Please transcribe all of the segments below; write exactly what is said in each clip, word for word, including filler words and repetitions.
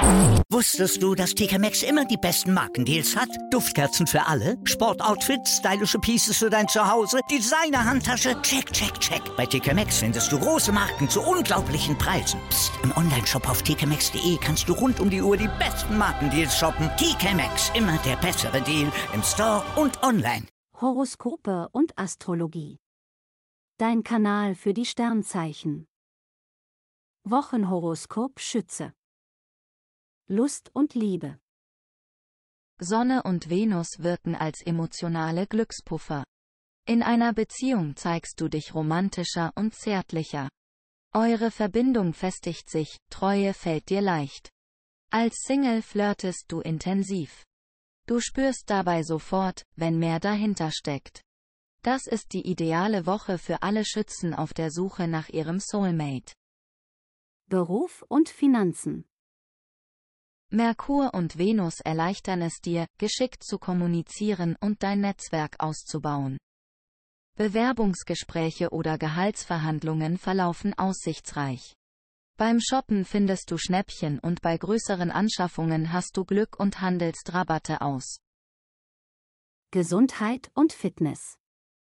Wusstest du, dass T K Maxx immer die besten Markendeals hat? Duftkerzen für alle, Sportoutfits, stylische Pieces für dein Zuhause, Designer-Handtasche, check, check, check. Bei T K Maxx findest du große Marken zu unglaublichen Preisen. Psst. Im Onlineshop auf t k maxx punkt d e kannst du rund um die Uhr die besten Markendeals shoppen. T K Maxx, immer der bessere Deal im Store und online. Horoskope und Astrologie. Dein Kanal für die Sternzeichen. Wochenhoroskop Schütze. Lust und Liebe. Sonne und Venus wirken als emotionale Glückspuffer. In einer Beziehung zeigst du dich romantischer und zärtlicher. Eure Verbindung festigt sich, Treue fällt dir leicht. Als Single flirtest du intensiv. Du spürst dabei sofort, wenn mehr dahinter steckt. Das ist die ideale Woche für alle Schützen auf der Suche nach ihrem Soulmate. Beruf und Finanzen. Merkur und Venus erleichtern es dir, geschickt zu kommunizieren und dein Netzwerk auszubauen. Bewerbungsgespräche oder Gehaltsverhandlungen verlaufen aussichtsreich. Beim Shoppen findest du Schnäppchen und bei größeren Anschaffungen hast du Glück und handelst Rabatte aus. Gesundheit und Fitness.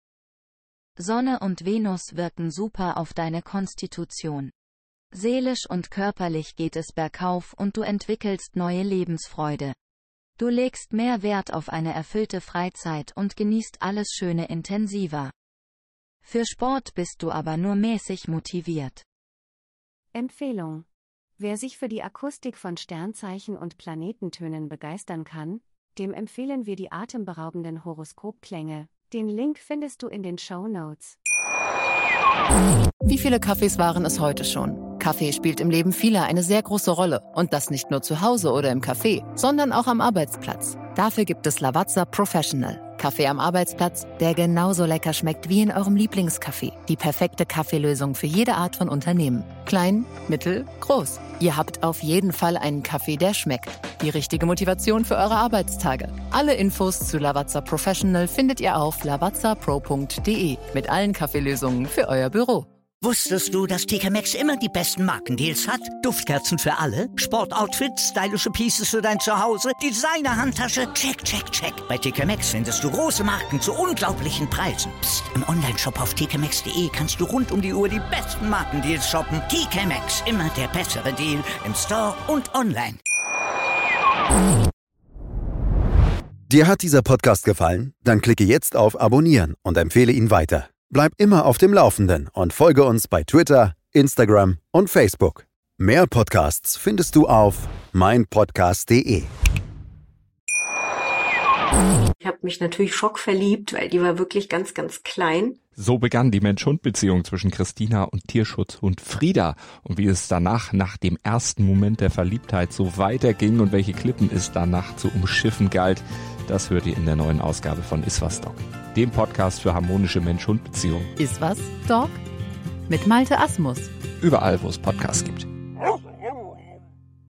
Sonne und Venus wirken super auf deine Konstitution. Seelisch und körperlich geht es bergauf und du entwickelst neue Lebensfreude. Du legst mehr Wert auf eine erfüllte Freizeit und genießt alles Schöne intensiver. Für Sport bist du aber nur mäßig motiviert. Empfehlung: Wer sich für die Akustik von Sternzeichen und Planetentönen begeistern kann, dem empfehlen wir die atemberaubenden Horoskopklänge. Den Link findest du in den Shownotes. Wie viele Kaffees waren es heute schon? Kaffee spielt im Leben vieler eine sehr große Rolle. Und das nicht nur zu Hause oder im Café, sondern auch am Arbeitsplatz. Dafür gibt es Lavazza Professional. Kaffee am Arbeitsplatz, der genauso lecker schmeckt wie in eurem Lieblingscafé. Die perfekte Kaffeelösung für jede Art von Unternehmen. Klein, mittel, groß. Ihr habt auf jeden Fall einen Kaffee, der schmeckt. Die richtige Motivation für eure Arbeitstage. Alle Infos zu Lavazza Professional findet ihr auf lavazza pro punkt d e mit allen Kaffeelösungen für euer Büro. Wusstest du, dass T K Maxx immer die besten Markendeals hat? Duftkerzen für alle, Sportoutfits, stylische Pieces für dein Zuhause, Designer-Handtasche, check, check, check. Bei T K Maxx findest du große Marken zu unglaublichen Preisen. Psst. Im Onlineshop auf t k maxx punkt d e kannst du rund um die Uhr die besten Markendeals shoppen. T K Maxx, immer der bessere Deal im Store und online. Dir hat dieser Podcast gefallen? Dann klicke jetzt auf Abonnieren und empfehle ihn weiter. Bleib immer auf dem Laufenden und folge uns bei Twitter, Instagram und Facebook. Mehr Podcasts findest du auf mein podcast punkt d e. Ich habe mich natürlich schockverliebt, weil die war wirklich ganz, ganz klein. So begann die Mensch-Hund-Beziehung zwischen Christina und Tierschutzhund Frieda. Und wie es danach, nach dem ersten Moment der Verliebtheit, so weiterging und welche Klippen es danach zu umschiffen galt, das hört ihr in der neuen Ausgabe von Iswas Dog, dem Podcast für harmonische Mensch-Hund-Beziehungen. Iswas Dog? Mit Malte Asmus. Überall, wo es Podcasts gibt.